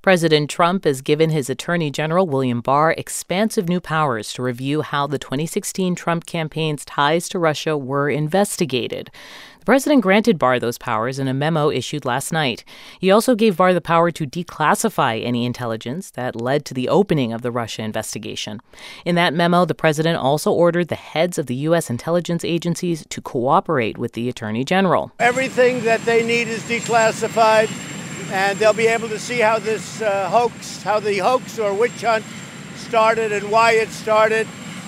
President Trump has given his Attorney General, William Barr, expansive new powers to review how the 2016 Trump campaign's ties to Russia were investigated. The president granted Barr those powers in a memo issued last night. He also gave Barr the power to declassify any intelligence that led to the opening of the Russia investigation. In that memo, the president also ordered the heads of the U.S. intelligence agencies to cooperate with the Attorney General. Everything that they need is declassified, and they'll be able to see how this how the hoax or witch hunt started and why it started.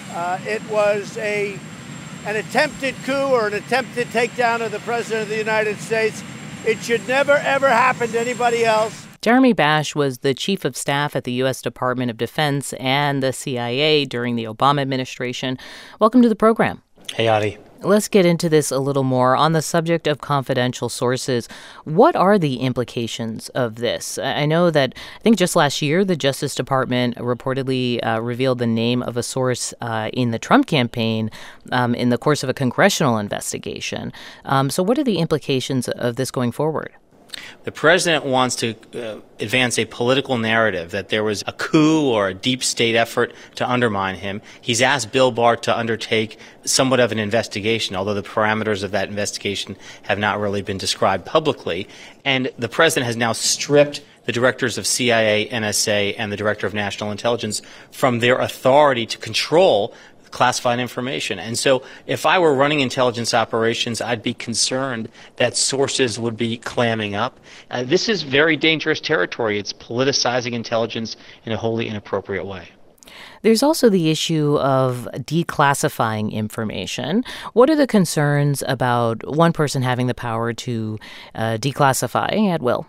It was an attempted coup or an attempted takedown of the President of the United States. It should never, ever happen to anybody else. Jeremy Bash was the chief of staff at the U.S. Department of Defense and the CIA during the Obama administration. Welcome to the program. Hey, Adi. Let's get into this a little more. On the subject of confidential sources, what are the implications of this? I know that I think just last year, the Justice Department reportedly revealed the name of a source in the Trump campaign in the course of a congressional investigation. So what are the implications of this going forward? The president wants to advance a political narrative that there was a coup or a deep state effort to undermine him. He's asked Bill Barr to undertake somewhat of an investigation, although the parameters of that investigation have not really been described publicly. And the president has now stripped the directors of CIA, NSA, and the director of national intelligence from their authority to control classified information. And so if I were running intelligence operations, I'd be concerned that sources would be clamming up. This is very dangerous territory. It's politicizing intelligence in a wholly inappropriate way. There's also the issue of declassifying information. What are the concerns about one person having the power to declassify at will?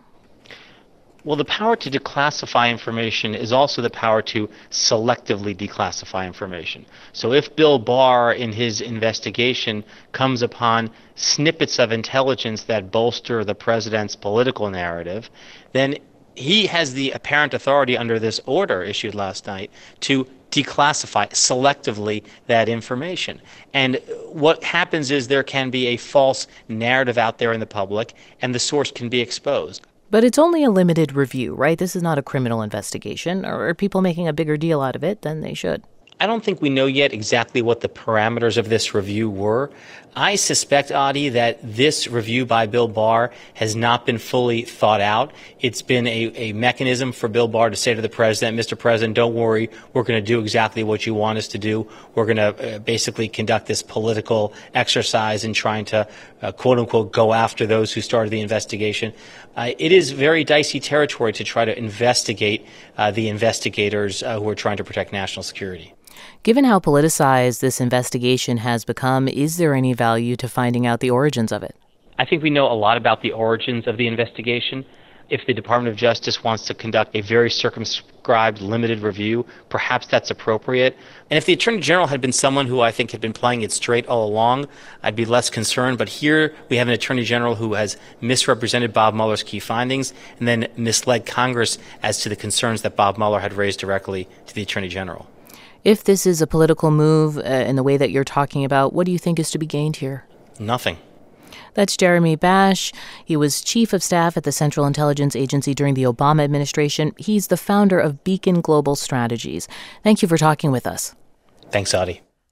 Well, the power to declassify information is also the power to selectively declassify information. So if Bill Barr, in his investigation, comes upon snippets of intelligence that bolster the president's political narrative, then he has the apparent authority under this order issued last night to declassify selectively that information. And what happens is there can be a false narrative out there in the public, and the source can be exposed. But it's only a limited review, right? This is not a criminal investigation. Or are people making a bigger deal out of it than they should? I don't think we know yet exactly what the parameters of this review were. I suspect, Adi, that this review by Bill Barr has not been fully thought out. It's been a mechanism for Bill Barr to say to the president, Mr. President, don't worry, we're going to do exactly what you want us to do. We're going to basically conduct this political exercise in trying to, quote unquote, go after those who started the investigation. It is very dicey territory to try to investigate the investigators who are trying to protect national security. Given how politicized this investigation has become, is there any value to finding out the origins of it? I think we know a lot about the origins of the investigation. If the Department of Justice wants to conduct a very circumscribed, limited review, perhaps that's appropriate. And if the Attorney General had been someone who I think had been playing it straight all along, I'd be less concerned. But here we have an Attorney General who has misrepresented Bob Mueller's key findings and then misled Congress as to the concerns that Bob Mueller had raised directly to the Attorney General. If this is a political move in the way that you're talking about, what do you think is to be gained here? Nothing. That's Jeremy Bash. He was chief of staff at the Central Intelligence Agency during the Obama administration. He's the founder of Beacon Global Strategies. Thank you for talking with us. Thanks, Adi.